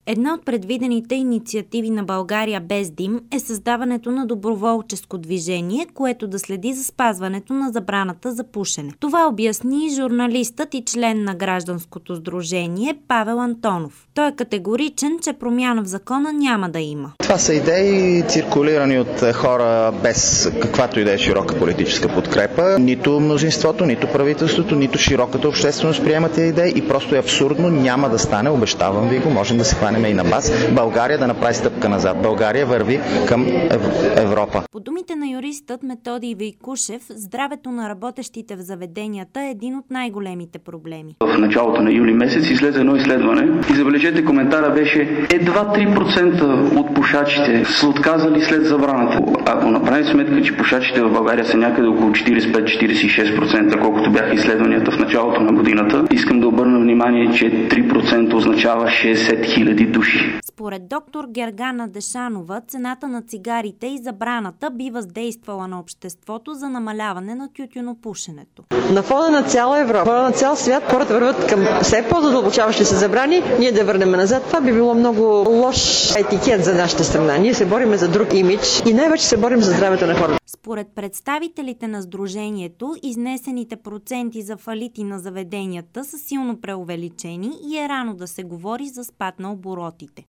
Една от предвидените инициативи на България без дим е създаването на доброволческо движение, което да следи за спазването на забраната за пушене. Това обясни журналистът и член на гражданското сдружение Павел Антонов. Той е категоричен, че промяна в закона няма да има. Това са идеи, циркулирани от хора без каквато и да е широка политическа подкрепа. Нито мнозинството, нито правителството, нито широката общественост приемат тези идеи и просто е абсурдно, няма да стане, обещавам ви го, можем да се хванем и на бас. България да направи стъпка назад. България върви към Европа. По думите на юристът Методий Вейкушев, здравето на работещите в заведенията е един от най-големите проблеми. В началото на юли месец излезе едно изследване и забележете, коментара беше едва 3% от пушачите са отказали след забраната. Ако направим сметка, че пушачите в България са някъде около 45-46%, колкото бяха изследванията в началото на годината, искам да обърна внимание, че 3% означава 60 000 души. Според доктор Гергана Дешанова, цената на цигарите и забраната би въздействала на обществото за намаляване на тютюнопушенето. На фона на цяла Европа, на цял свят, хората върват към все по-задълбочаващи се забрани, ние да върнем назад. Това би било много лош етикет за нашата страна. Ние се бориме за друг имидж и най-вече се борим за здравето на хората. Според представителите на сдружението, изнесените проценти за фалити на заведенията са силно преувеличени и е рано да се говори за спад на оборотите.